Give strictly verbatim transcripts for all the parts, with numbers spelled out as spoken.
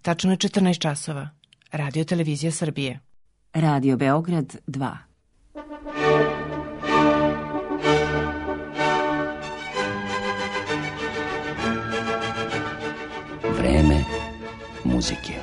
Tačno je četrnaest časova. Radio Televizija Srbije. Radio Beograd dva. Vreme muzike.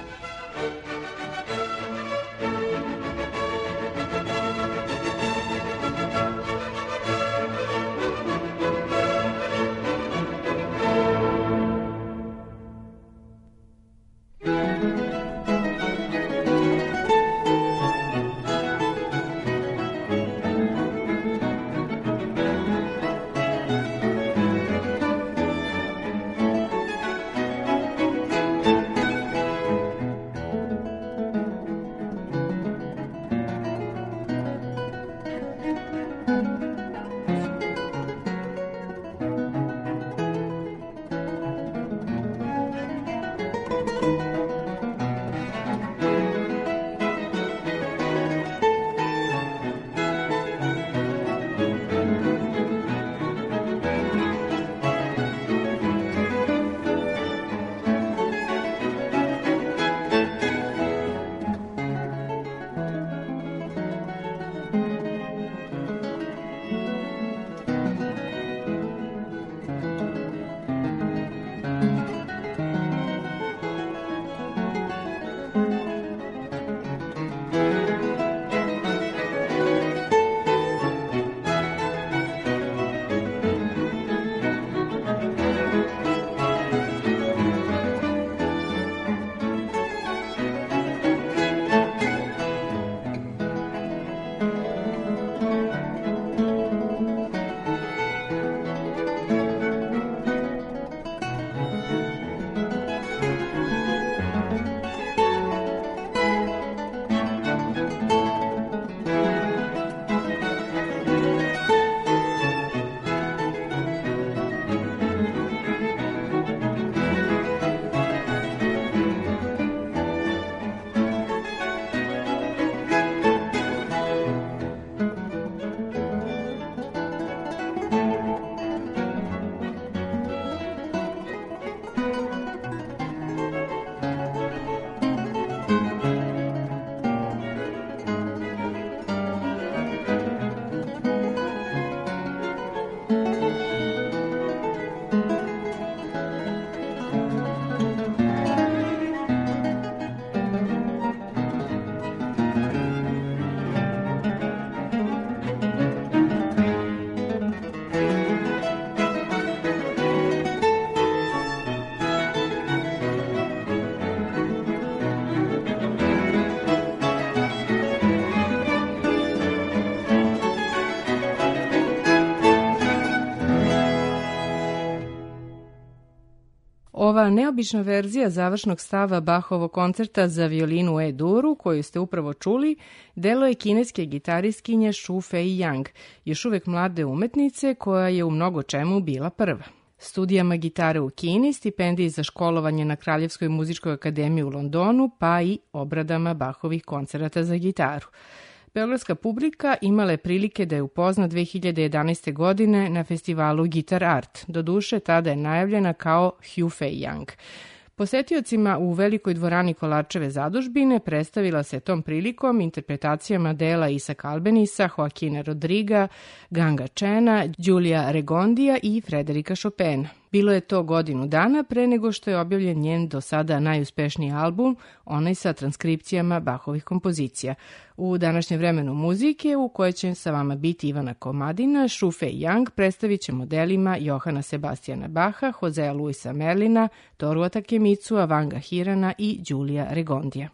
Ova neobična verzija završnog stava Bachovog koncerta za violinu u E-duru, koju ste upravo čuli, delo je kineske gitariskinje Shu Fei Yang, još uvek mlade umetnice koja je u mnogo čemu bila prva. Studijama gitare u Kini, stipendiji za školovanje na Kraljevskoj muzičkoj akademiji u Londonu, pa i obradama Bachovih koncerata za gitaru. Beogradska publika imala je prilike da je upozna dve hiljade jedanaeste. godine na festivalu Guitar Art. Doduše, tada je najavljena kao Hu Fei Yang. Posetiocima u velikoj dvorani Kolarčeve zadužbine predstavila se tom prilikom interpretacijama dela Isaaca Albanisa, Joaquina Rodriga, Ganga Chena, Giulia Regondija i Frederika Chopina. Bilo je to godinu dana pre nego što je objavljen njen do sada najuspešniji album, onaj sa transkripcijama Bachovih kompozicija. U današnjem vremenu muzike, u kojoj će sa vama biti Ivana Komadina, Shu Fei Yang predstavit će modelima Johana Sebastijana Bacha, Josea Luisa Merlina, Toru Takemitsua, Vanga Hirana i Giulia Regondija.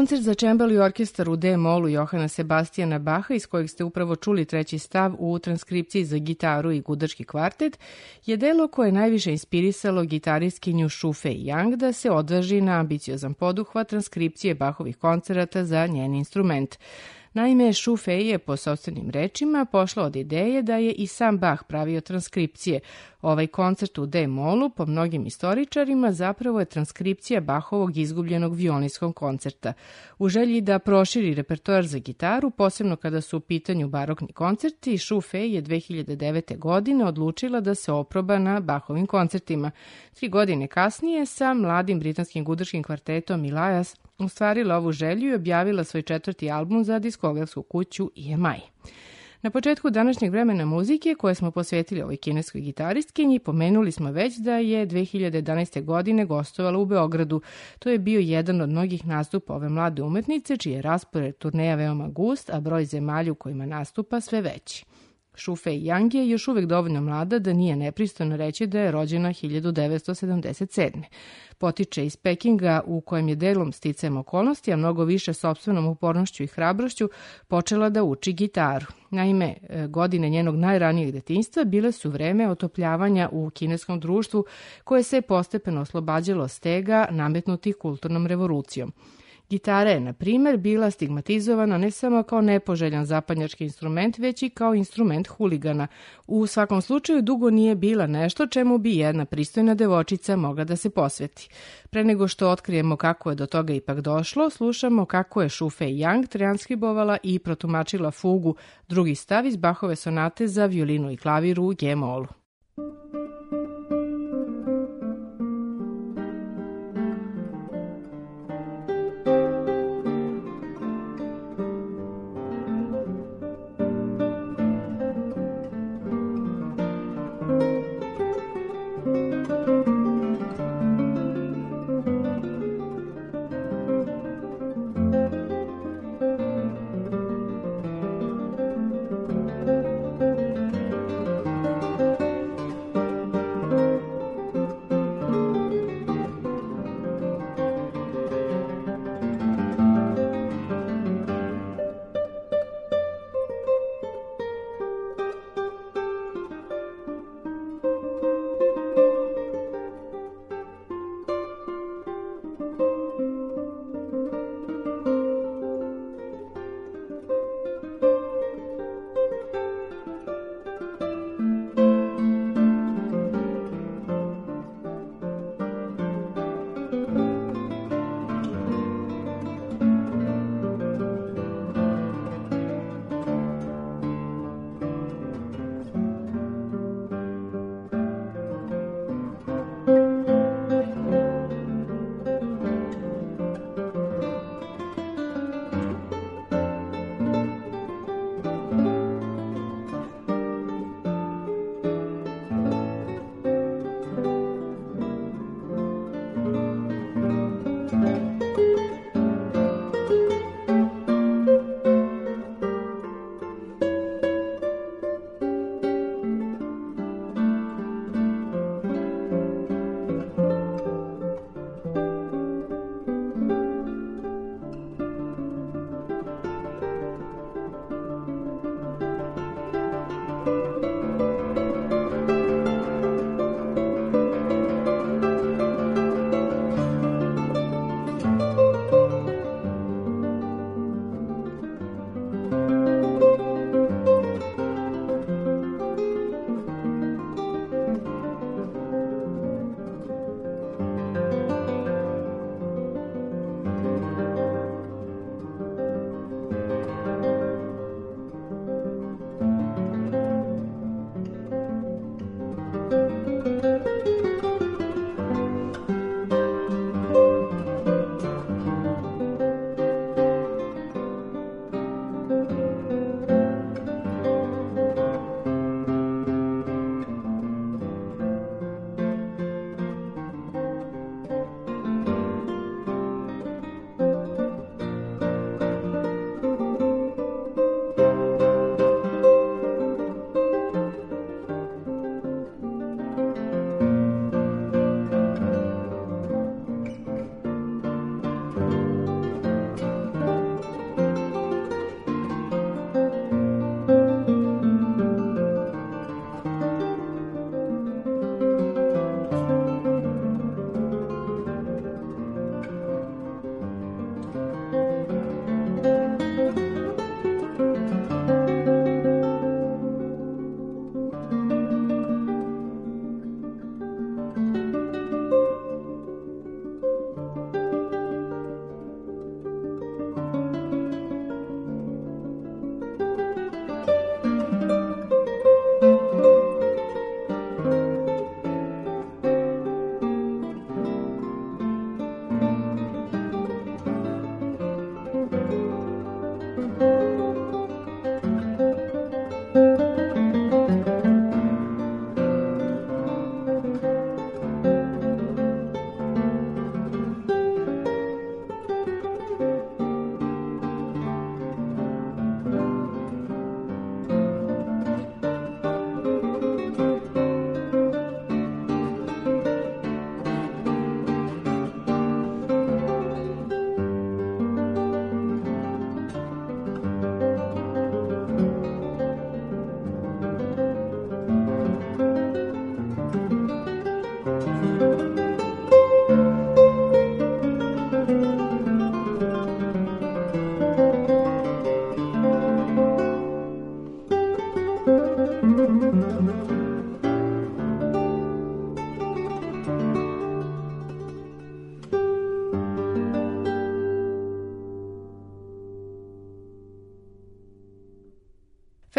Koncert za čembalo i orkestar u D-molu Johana Sebastijana Baha, iz kojeg ste upravo čuli treći stav u transkripciji za gitaru i gudački kvartet, je delo koje je najviše inspirisalo gitariskinju Shu Fei Yang da se odvaži na ambiciozan poduhvat transkripcije Bahovih koncerata za njen instrument. Naime, Shu Fei je po sopstvenim rečima pošla od ideje da je i sam Bach pravio transkripcije. Ovaj koncert u D-molu, po mnogim istoričarima, zapravo je transkripcija Bachovog izgubljenog violinskog koncerta. U želji da proširi repertoar za gitaru, posebno kada su u pitanju barokni koncerti, Shu Fei je dve hiljade devete. godine odlučila da se oproba na Bachovim koncertima. Tri godine kasnije sa mladim britanskim gudačkim kvartetom Elias ostvarila ovu želju i objavila svoj četvrti album za diskografsku kuću E M I. Na početku današnjeg vremena muzike, koje smo posvetili ovoj kineskoj gitaristkinji, pomenuli smo već da je dve hiljade jedanaeste. godine gostovala u Beogradu. To je bio jedan od mnogih nastupa ove mlade umetnice, čiji je raspored turneja veoma gust, a broj zemalja u kojima nastupa sve veći. Shu Fei Yang je još uvek dovoljno mlada da nije nepristojno reći da je rođena hiljadu devetsto sedamdeset sedme. Potiče iz Pekinga, u kojem je delom sticajem okolnosti, a mnogo više sopstvenom upornošću i hrabrošću, počela da uči gitaru. Naime, godine njenog najranijeg detinjstva bile su vreme otopljavanja u kineskom društvu, koje se postepeno oslobađalo stega nametnutih kulturnom revolucijom. Gitara je, na primer, bila stigmatizovana ne samo kao nepoželjan zapadnjački instrument, već i kao instrument huligana. U svakom slučaju dugo nije bila nešto čemu bi jedna pristojna devočica mogla da se posveti. Pre nego što otkrijemo kako je do toga ipak došlo, slušamo kako je Shu Fei Yang transkribovala i protumačila fugu, drugi stav iz Bachove sonate za violinu i klavir u G-molu.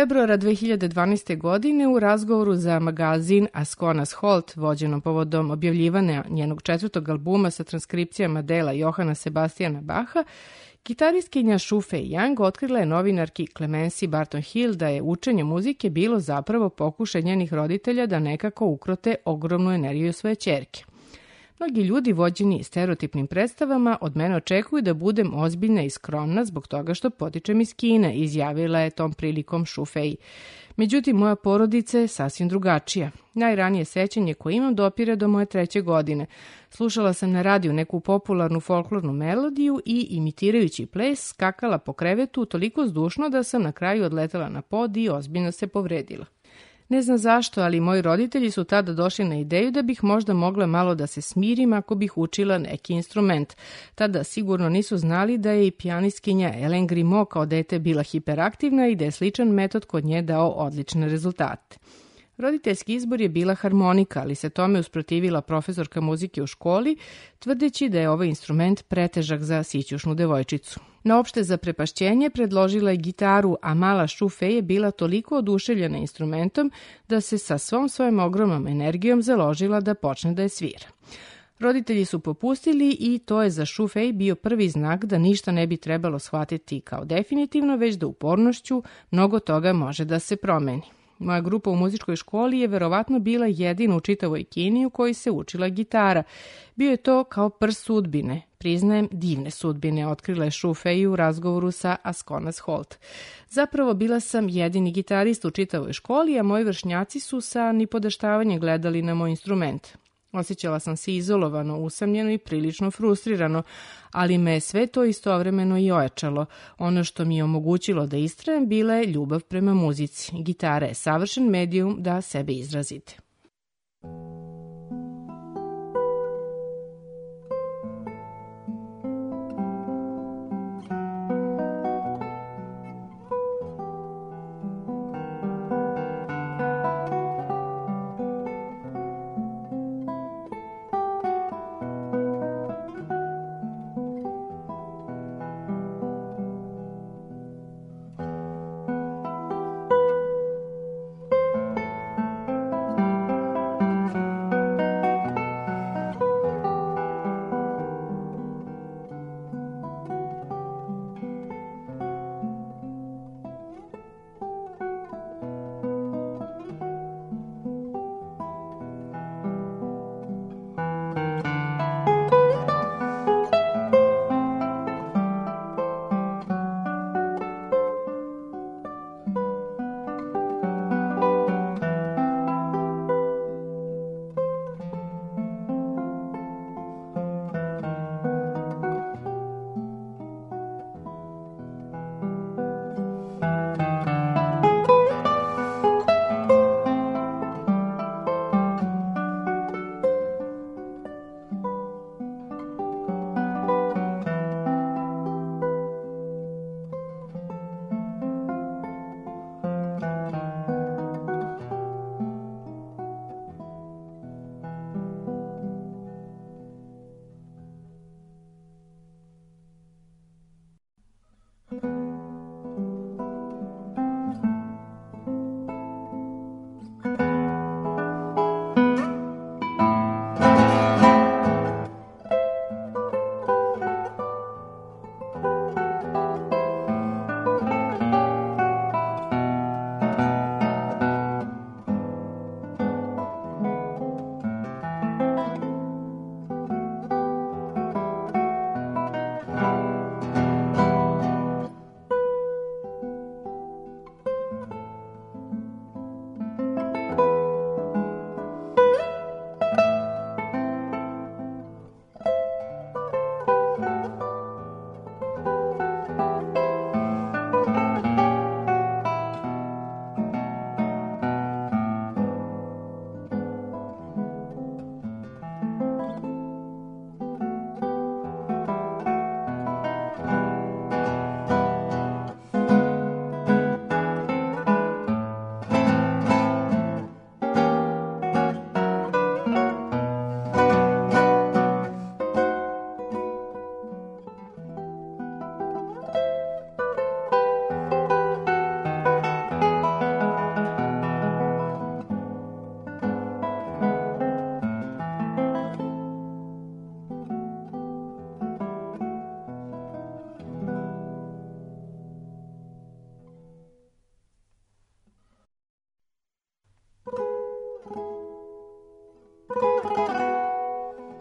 Februara dve hiljade dvanaeste. godine u razgovoru za magazin Asconas Holt, vođenom povodom objavljivanja njenog četvrtog albuma sa transkripcijama dela Johana Sebastijana Baha, gitaristkinja Shu-Fei Yang otkrila je novinarki Clemency Barton Hill da je učenje muzike bilo zapravo pokušaj njenih roditelja da nekako ukrote ogromnu energiju svoje ćerke. Mnogi ljudi vođeni stereotipnim predstavama od mene očekuju da budem ozbiljna i skromna zbog toga što potičem iz Kine, izjavila je tom prilikom Shu-Fei. Međutim, moja porodica je sasvim drugačija. Najranije sećanje koje imam dopire do moje treće godine. Slušala sam na radiju neku popularnu folklornu melodiju i, imitirajući ples, skakala po krevetu toliko zdušno da sam na kraju odletela na pod i ozbiljno se povredila. Ne znam zašto, ali moji roditelji su tada došli na ideju da bih možda mogla malo da se smirim ako bih učila neki instrument. Tada sigurno nisu znali da je i pijanistkinja Ellen Grimaud kao dete bila hiperaktivna i da je sličan metod kod nje dao odlične rezultate. Roditeljski izbor je bila harmonika, ali se tome usprotivila profesorka muzike u školi, tvrdeći da je ovaj instrument pretežak za sićušnu devojčicu. Na opšte zaprepašćenje predložila je gitaru, a mala Shu-Fei je bila toliko oduševljena instrumentom da se sa svom svojom ogromnom energijom založila da počne da je svira. Roditelji su popustili i to je za Shu-Fei bio prvi znak da ništa ne bi trebalo shvatiti kao definitivno, već da upornošću mnogo toga može da se promeni. Moja grupa u muzičkoj školi je verovatno bila jedina u čitavoj Kini u kojoj se učila gitara. Bio je to kao prst sudbine, priznajem divne sudbine, otkrila je Shu-Fei u razgovoru sa Asconas Holt. Zapravo bila sam jedini gitarist u čitavoj školi, a moji vršnjaci su sa nipodaštavanjem gledali na moj instrument. Osjećala sam se izolovano, usamljeno i prilično frustrirano, ali me je sve to istovremeno i ojačalo. Ono što mi je omogućilo da istrajem bila je ljubav prema muzici. Gitara je savršen medijum da sebe izrazite.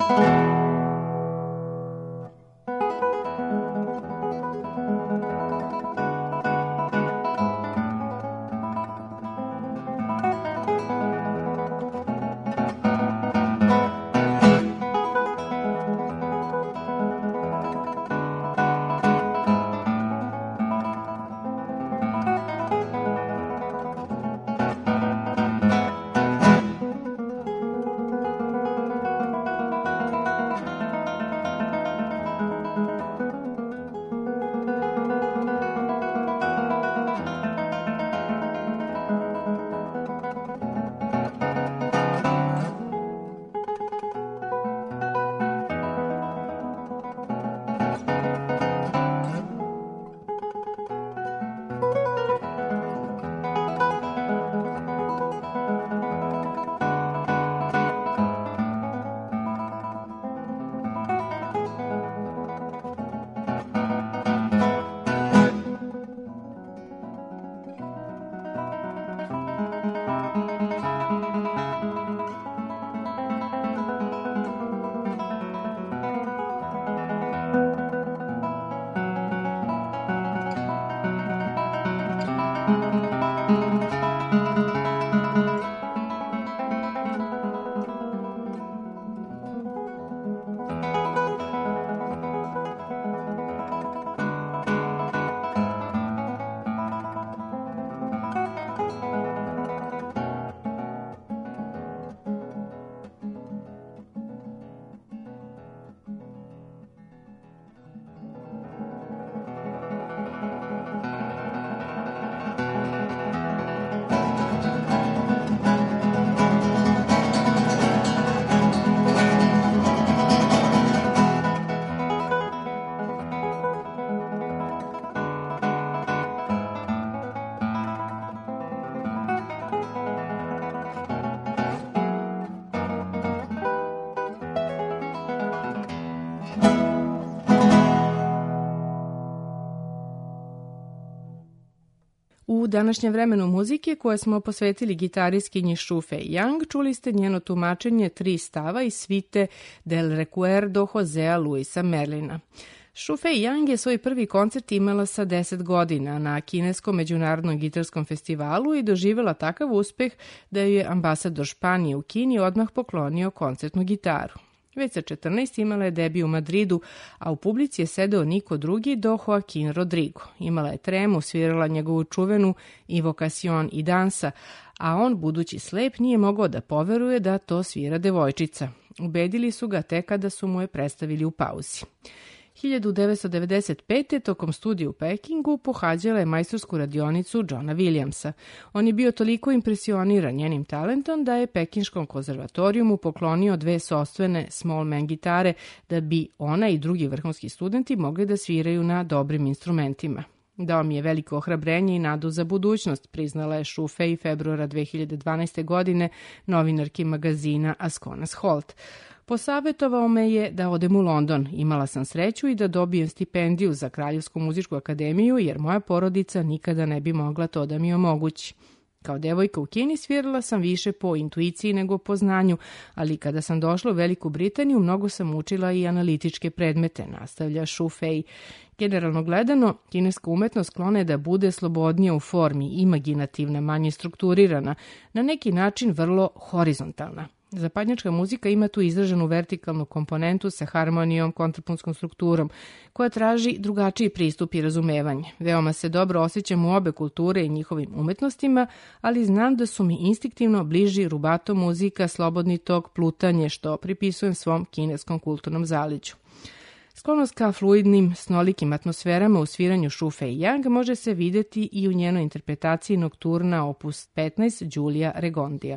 U današnjem vremenu muzike koje smo posvetili gitariskinji Shu-Fei Yang, čuli ste njeno tumačenje tri stava iz svite Del Recuerdo Josea Luisa Merlina. Shu-Fei Yang je svoj prvi koncert imala sa deset godina na kineskom međunarodnom gitarskom festivalu i doživjela takav uspeh da ju je ambasador Španije u Kini odmah poklonio koncertnu gitaru. Već sa četrnaest imala je debi u Madridu, a u publici je sedeo niko drugi do Joaquin Rodrigo. Imala je tremu, svirala njegovu čuvenu Invocación i dansa, a on, budući slep, nije mogao da poveruje da to svira devojčica. Ubedili su ga tek kada su mu je predstavili u pauzi. hiljadu devetsto devedeset pete. tokom studija u Pekingu pohađala je majstorsku radionicu Johna Williamsa. On je bio toliko impresioniran njenim talentom da je Pekinškom konzervatorijumu poklonio dve sopstvene small man gitare da bi ona i drugi vrhunski studenti mogli da sviraju na dobrim instrumentima. Dao mi je veliko ohrabrenje i nadu za budućnost, priznala je Shu-Fei februara dve hiljade dvanaeste. godine novinarki magazina Asconas Holt. Posavetovao me je da odem u London. Imala sam sreću i da dobijem stipendiju za Kraljevsku muzičku akademiju, jer moja porodica nikada ne bi mogla to da mi omogući. Kao devojka u Kini svirala sam više po intuiciji nego po znanju, ali kada sam došla u Veliku Britaniju, mnogo sam učila i analitičke predmete, nastavlja Shu-Fei. Generalno gledano, kineska umetnost sklona je da bude slobodnija u formi, imaginativna, manje strukturirana, na neki način vrlo horizontalna. Zapadnjačka muzika ima tu izraženu vertikalnu komponentu sa harmonijom, kontrapunskom strukturom, koja traži drugačiji pristup i razumevanje. Veoma se dobro osjećam u obe kulture i njihovim umetnostima, ali znam da su mi instinktivno bliži rubato muzika, slobodni tok, plutanje, što pripisujem svom kineskom kulturnom zaleđu. Sklonost ka fluidnim, snolikim atmosferama u sviranju Shu-Fei Yang može se videti i u njenoj interpretaciji nokturna opus petnaest Giulia Regondija.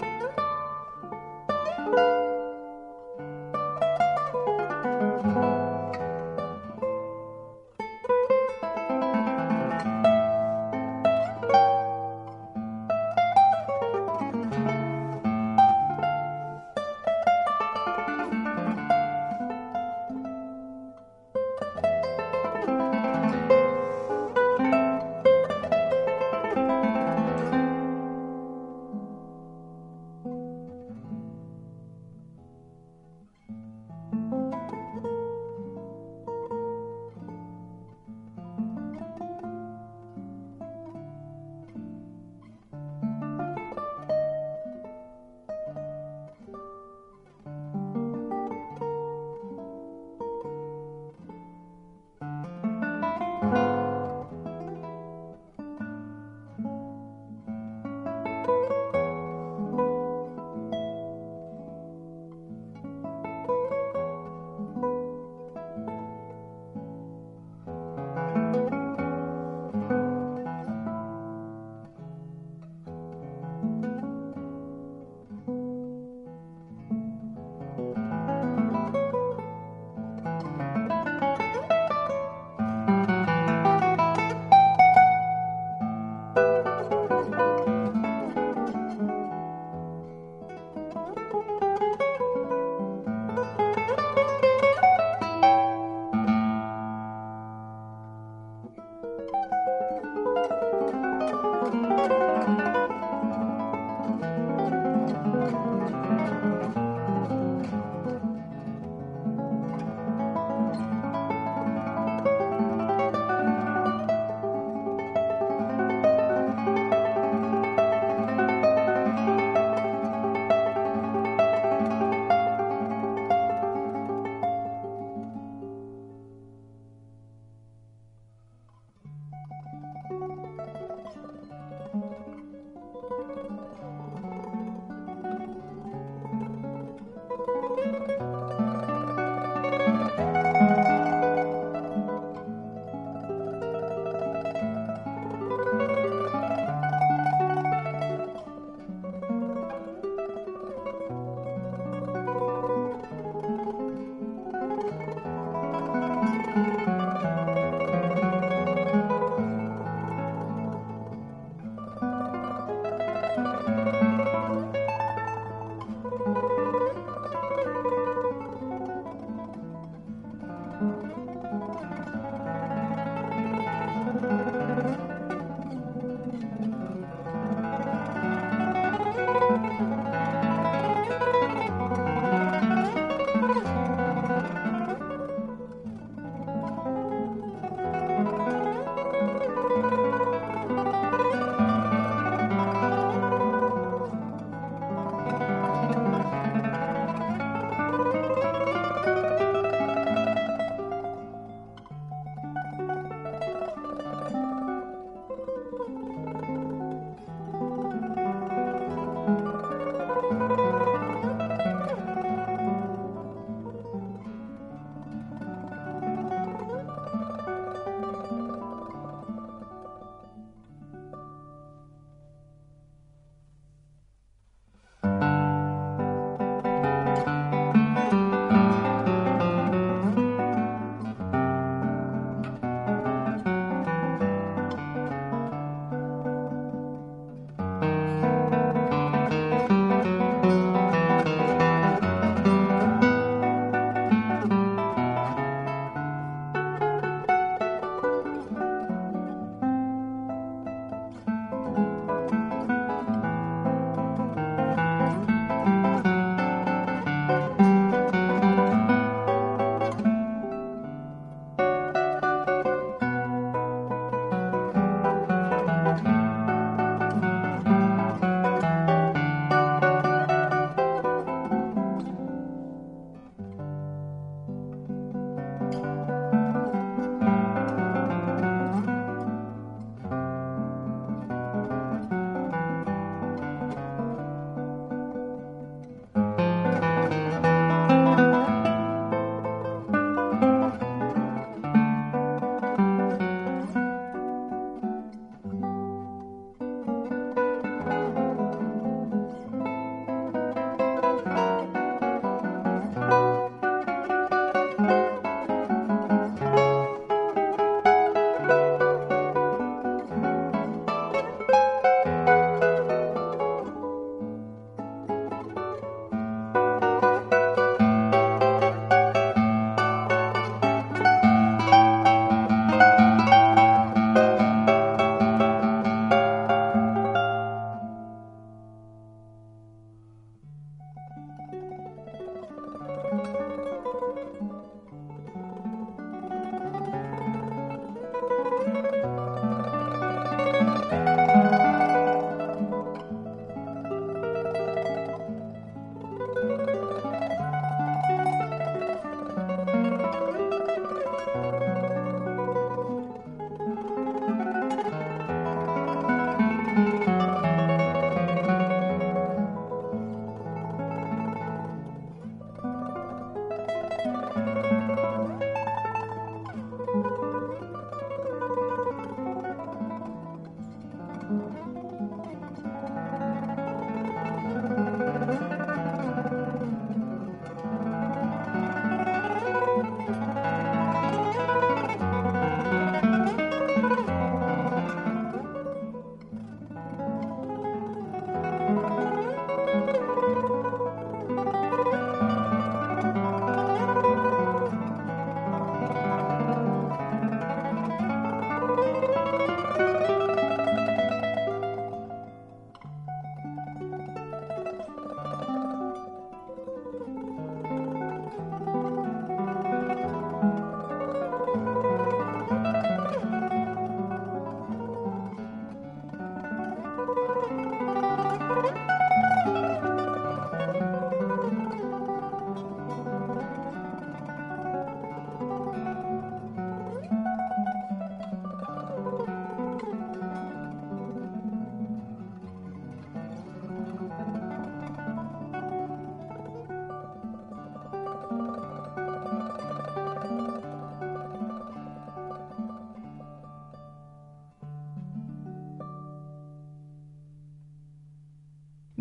Thank you.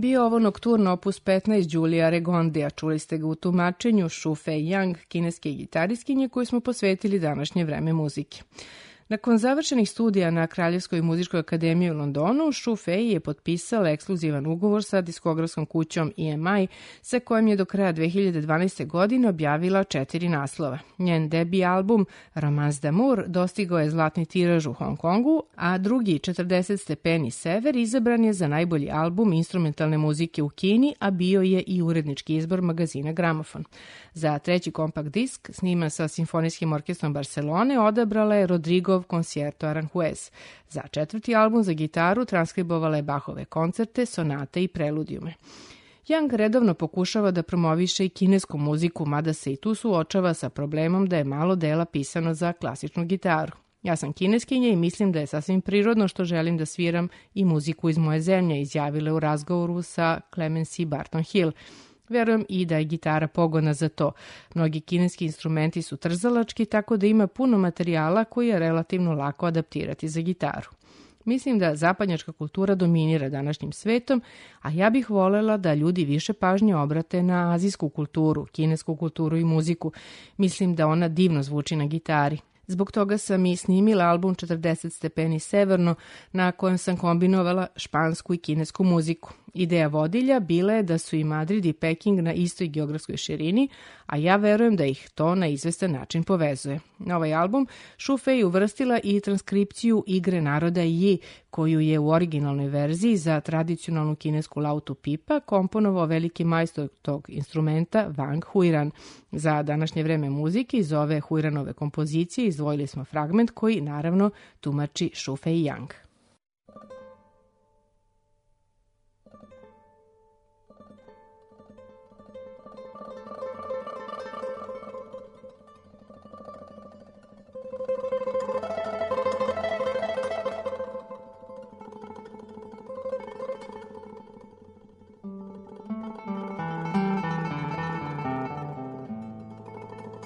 bio ovo nokturno opus petnaest Đulija Regondija. Čuli ste ga u tumačenju Shu Fei Yang, kineske gitaristkinje koju smo posvetili današnje vreme muzike. Nakon završenih studija na Kraljevskoj muzičkoj akademiji u Londonu, Shu Fei je potpisala ekskluzivan ugovor sa diskografskom kućom E M I, sa kojim je do kraja dve hiljade dvanaeste. godine objavila četiri naslova. Njen debi album Romance d'amour dostigao je zlatni tiraž u Hong Kongu, a drugi četrdeset stepeni sever izabran je za najbolji album instrumentalne muzike u Kini, a bio je i urednički izbor magazina Gramofon. Za treći kompakt disk, sniman sa Simfonijskim orkestrom Barcelone, odabrala je Rodrigo Concierto Aranjuez. Za četvrti album za gitaru transkribovala je Bachove koncerte, sonate i preludijume. Yang redovno pokušava da promoviše i kinesku muziku, mada se i tu suočava sa problemom da je malo dela pisano za klasičnu gitaru. Ja sam kineskinja i mislim da je sasvim prirodno što želim da sviram i muziku iz moje zemlje, izjavila u razgovoru sa Clemency Barton Hill. Verujem i da je gitara pogodna za to. Mnogi kineski instrumenti su trzalački, tako da ima puno materijala koji je relativno lako adaptirati za gitaru. Mislim da zapadnjačka kultura dominira današnjim svetom, a ja bih volela da ljudi više pažnje obrate na azijsku kulturu, kinesku kulturu i muziku. Mislim da ona divno zvuči na gitari. Zbog toga sam i snimila album četrdeset stepeni severno, na kojem sam kombinovala špansku i kinesku muziku. Ideja vodilja bila je da su i Madrid i Peking na istoj geografskoj širini, a ja verujem da ih to na izvestan način povezuje. Na ovaj album Shu Fei uvrstila i transkripciju igre naroda Yi, koju je u originalnoj verziji za tradicionalnu kinesku lautu pipa komponovao veliki majstor tog instrumenta Wang Huiran. Za današnje vreme muzike iz ove Huiranove kompozicije izdvojili smo fragment koji naravno tumači Shu Fei Yang.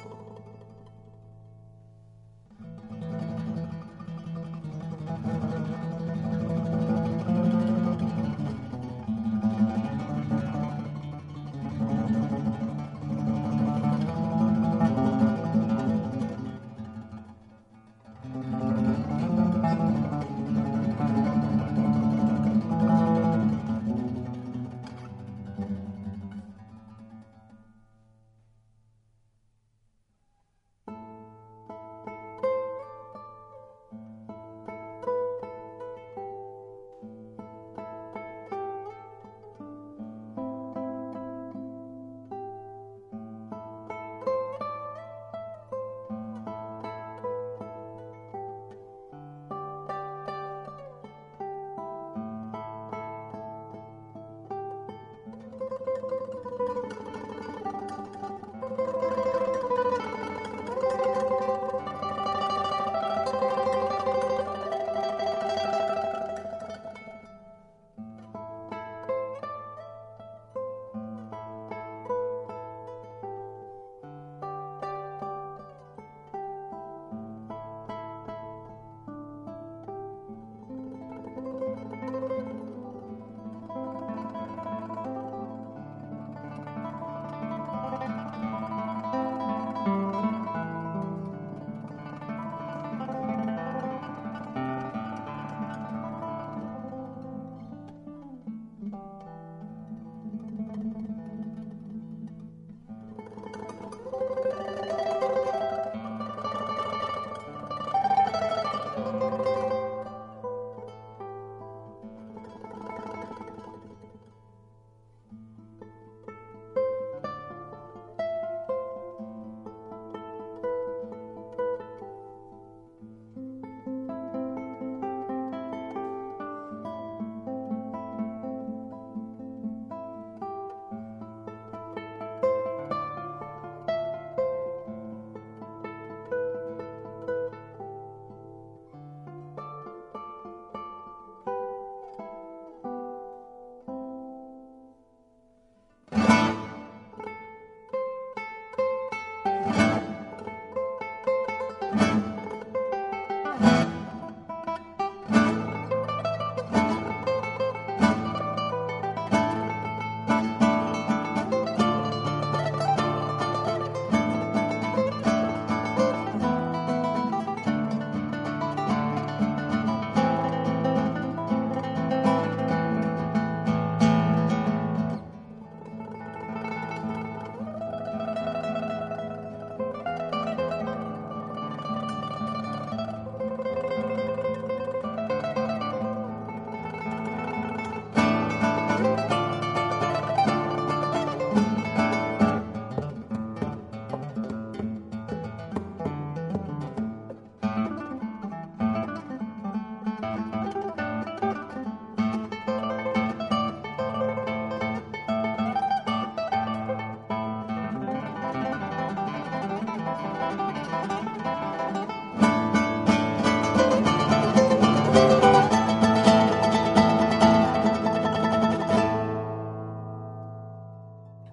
Thank you.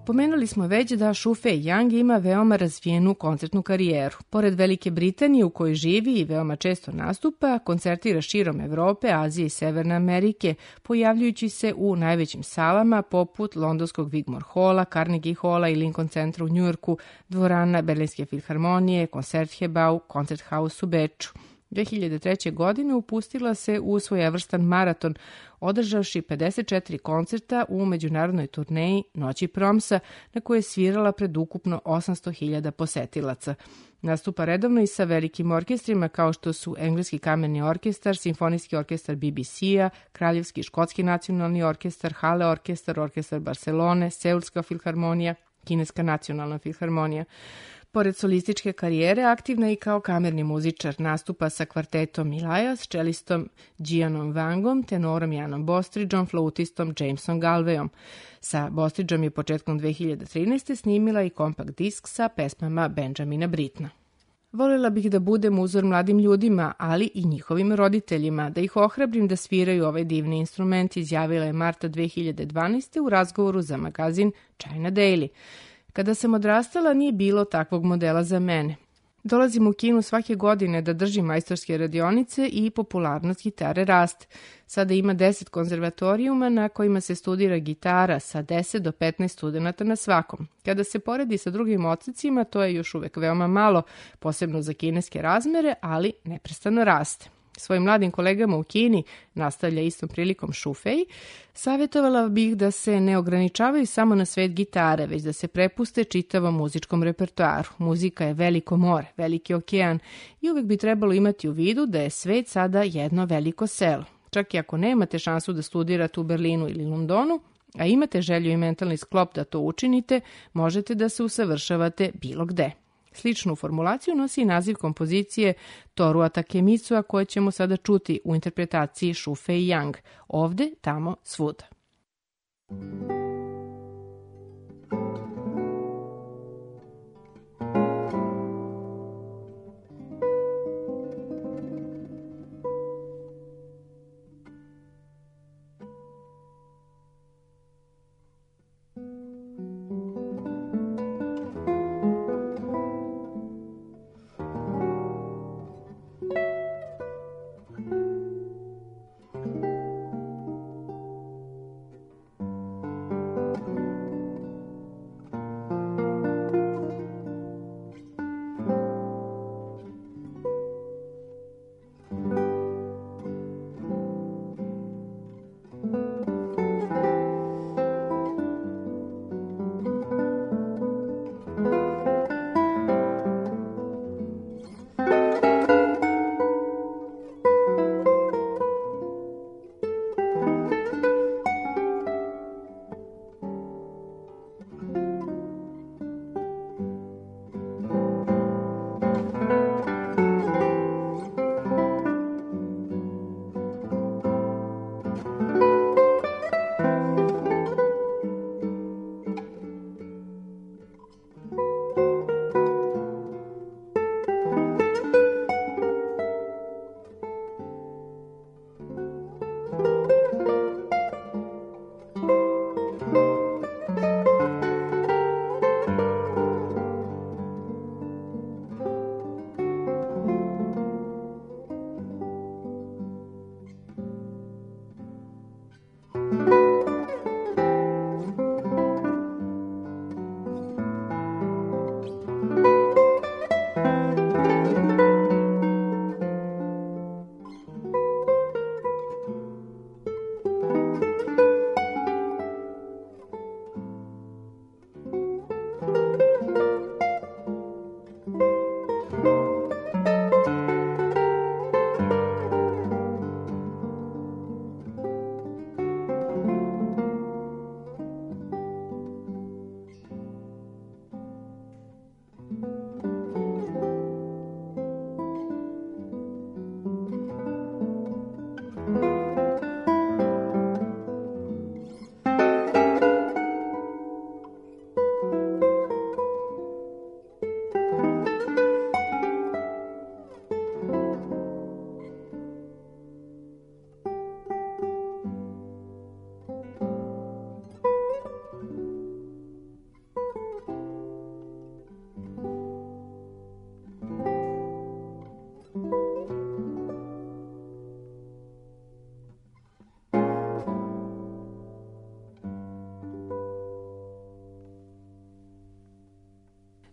Pomenuli smo već da Shu-Fei Yang ima veoma razvijenu koncertnu karijeru. Pored Velike Britanije u kojoj živi i veoma često nastupa, koncertira širom Evrope, Azije i Severne Amerike, pojavljujući se u najvećim salama poput londonskog Wigmore Halla, Carnegie Halla i Lincoln Centra u Njujorku, dvorana Berlinske filharmonije, Koncerthebau, Koncerthaus u Beču. dve hiljade treće. godine upustila se u svojevrstan maraton, održavši pedeset četiri koncerta u međunarodnoj turneji Noći Promsa, na kojoj je svirala pred ukupno osamsto hiljada posetilaca. Nastupa redovno i sa velikim orkestrima kao što su Engleski kamerni orkestar, Simfonijski orkestar B B C-a, Kraljevski škotski nacionalni orkestar, Halle orkestar, orkestar Barcelone, Seulska filharmonija, Kineska nacionalna filharmonija. Pored solističke karijere, aktivna je i kao kamerni muzičar, nastupa sa kvartetom Elias, čelistom Gianom Wangom, tenorom Janom Bostridgeom, flautistom Jamesom Galwayom. Sa Bostridgeom je početkom dve hiljade trinaeste. snimila i kompakt disk sa pesmama Benjamina Brittna. Voljela bih da budem uzor mladim ljudima, ali i njihovim roditeljima, da ih ohrabrim da sviraju ovaj divni instrument, izjavila je marta dve hiljade dvanaeste. u razgovoru za magazin China Daily. Kada sam odrastala, nije bilo takvog modela za mene. Dolazim u Kinu svake godine da držim majstorske radionice i popularnost gitare raste. Sada ima deset konzervatorijuma na kojima se studira gitara sa deset do petnaest studenata na svakom. Kada se poredi sa drugim odsecima, to je još uvek veoma malo, posebno za kineske razmere, ali neprestano raste. Svojim mladim kolegama u Kini, nastavlja istom prilikom Shu-Fei, savjetovala bih da se ne ograničavaju samo na svet gitare, već da se prepuste čitavom muzičkom repertoaru. Muzika je veliko more, veliki okean i uvek bi trebalo imati u vidu da je svet sada jedno veliko selo. Čak i ako nemate šansu da studirate u Berlinu ili Londonu, a imate želju i mentalni sklop da to učinite, možete da se usavršavate bilo gde. Sličnu formulaciju nosi i naziv kompozicije Torua Takemitsua koje ćemo sada čuti u interpretaciji Shu-Fei Yang. Ovde, tamo, svuda.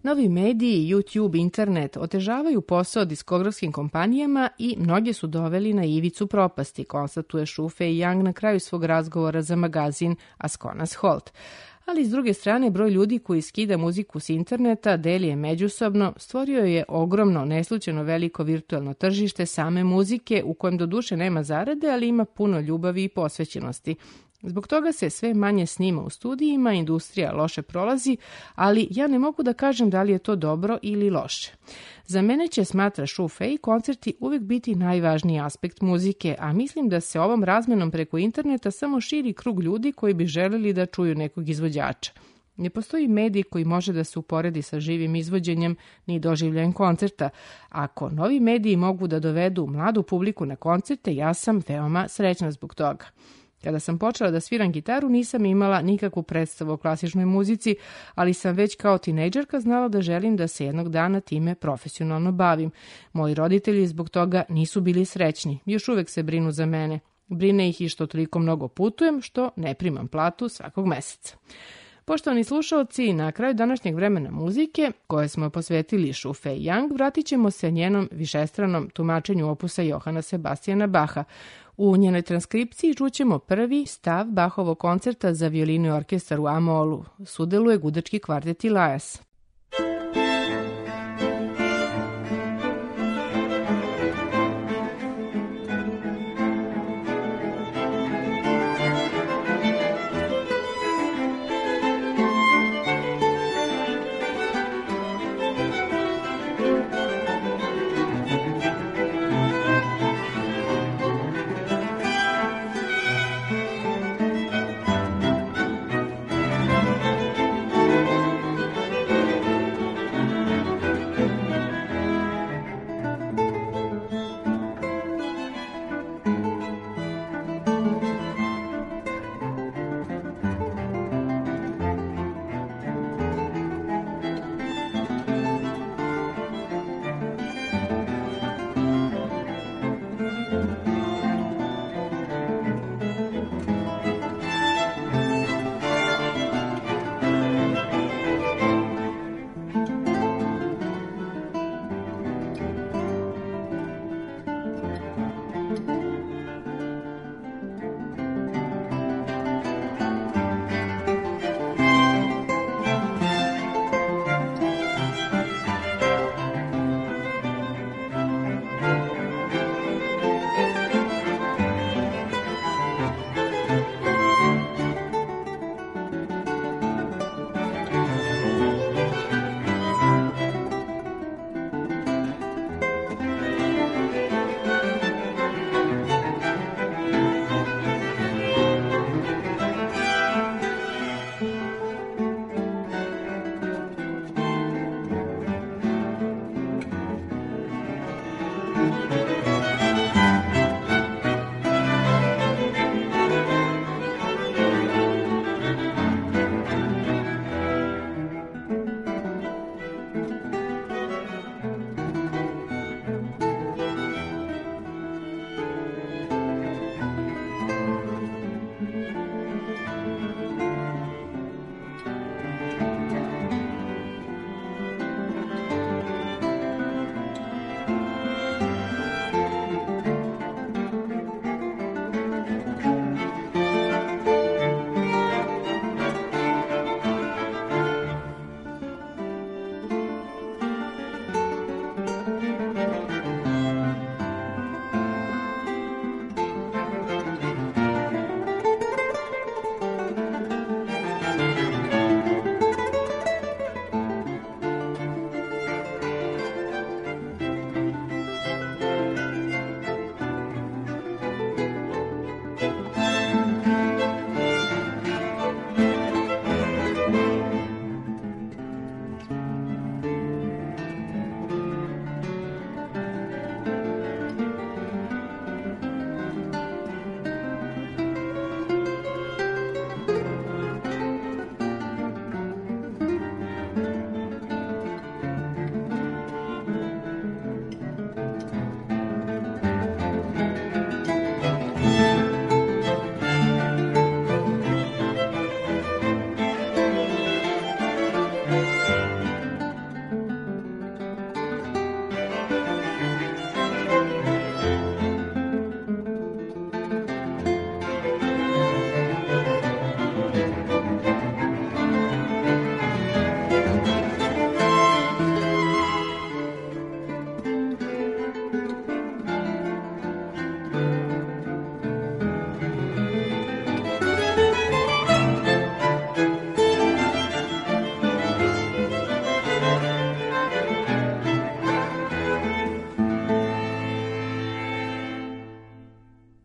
Novi mediji, YouTube, internet otežavaju posao diskografskim kompanijama i mnoge su doveli na ivicu propasti, konstatuje Shu Fei Yang na kraju svog razgovora za magazin Asconas Holt. Ali s druge strane, broj ljudi koji skida muziku s interneta, deli je međusobno, stvorio je ogromno, neslučajno veliko virtualno tržište same muzike u kojem doduše nema zarade, ali ima puno ljubavi i posvećenosti. Zbog toga se sve manje snima u studijima, industrija loše prolazi, ali ja ne mogu da kažem da li je to dobro ili loše. Za mene će, smatra Shu Fei, koncerti uvijek biti najvažniji aspekt muzike, a mislim da se ovom razmenom preko interneta samo širi krug ljudi koji bi želeli da čuju nekog izvođača. Ne postoji medij koji može da se uporedi sa živim izvođenjem ni doživljajem koncerta. Ako novi mediji mogu da dovedu mladu publiku na koncerte, ja sam veoma srećna zbog toga. Kada sam počela da sviram gitaru, nisam imala nikakvu predstavu o klasičnoj muzici, ali sam već kao tinejdžerka znala da želim da se jednog dana time profesionalno bavim. Moji roditelji zbog toga nisu bili srećni. Još uvek se brinu za mene. Brine ih i što toliko mnogo putujem, što ne primam platu svakog meseca. Poštovani slušalci, na kraju današnjeg vremena muzike, koje smo posvetili Shu Fei Yang, vratit ćemo se njenom višestranom tumačenju opusa Johana Sebastijana Baha. U njenoj transkripciji čućemo prvi stav Bachovog koncerta za violinu i orkestar u A-molu. Sudeluje gudački kvartet Ilajas.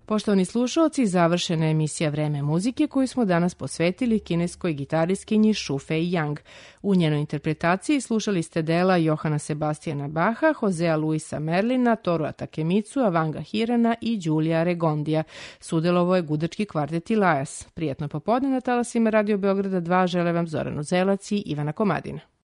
Poštovani slušalci, završena je emisija Vreme muzike koju smo danas posvetili kineskoj gitariskinji Shu Fei Yang. U njenoj interpretaciji slušali ste dela Johana Sebastijana Baha, Josea Luisa Merlina, Toru Takemitsu, Wanga Hirana i Đulija Regondija. Sudelovao je gudački kvartet Ilajas. Prijetno popodne na talasima Radio Beograda dva žele vam Zoran Uzelac i Ivana Komadina.